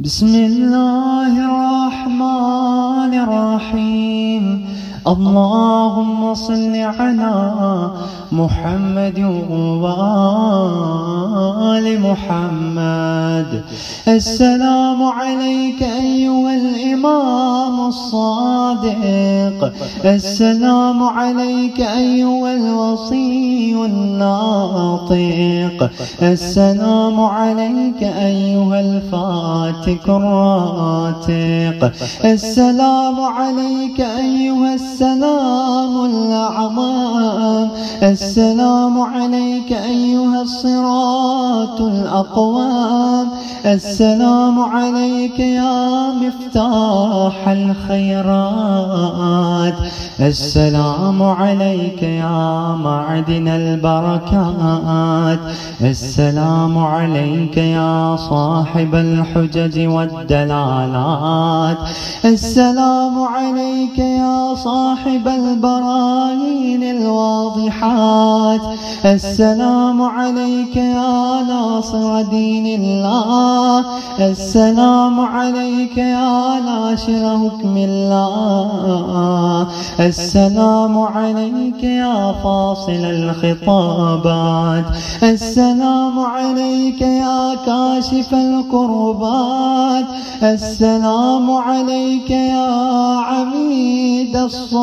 بسم الله الرحمن الرحيم. اللهم صل على محمد وآل محمد. السلام عليك أيها الإمام الصادق، السلام عليك أيها الوصي الناطق، السلام عليك أيها الفاتك الراتق، السلام عليك أيها السلام الأعظم، السلام عليك أيها الصراط الأقوام، السلام عليك يا مفتاح الخيرات، السلام عليك يا معدن البركات، السلام عليك يا صاحب الحجج والدلالات، السلام عليك يا صاحب البراهين الواضحات، السلام عليك يا ناصر دين الله، السلام عليك يا ناشر حكم الله، السلام عليك يا فاصل الخطابات، السلام عليك يا كاشف الكربات، السلام عليك يا عميد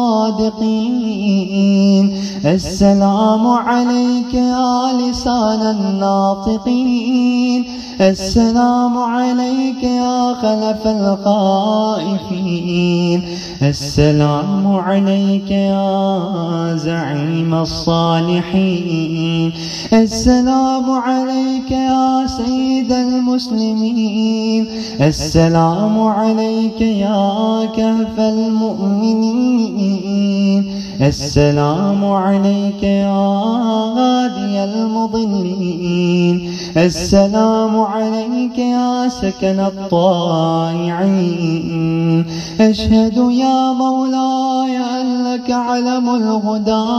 الصادقين، السلام عليك يا لسان الناطقين، السلام عليك يا خلف الخائفين، السلام عليك يا زعيم الصالحين، السلام عليك يا سيد المسلمين، السلام عليك يا كهف المؤمنين، السلام عليك يا هادي المضلين، السلام عليك يا سكن الطائعين. أشهد يا مولاي أنك علم الهدى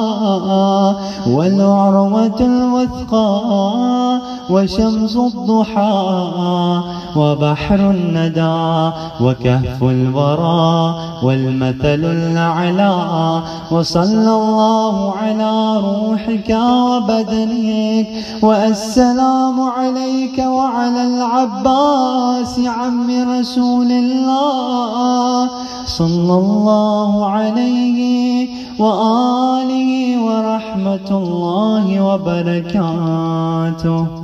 والعروة الوثقى وشمس الضحى وبحر الندى وكهف الورى والمثل الأعلى. وصلى الله على روحك وبدنك، والسلام عليك وعلى العباس عم رسول الله صلى الله عليه وآله ورحمة الله وبركاته.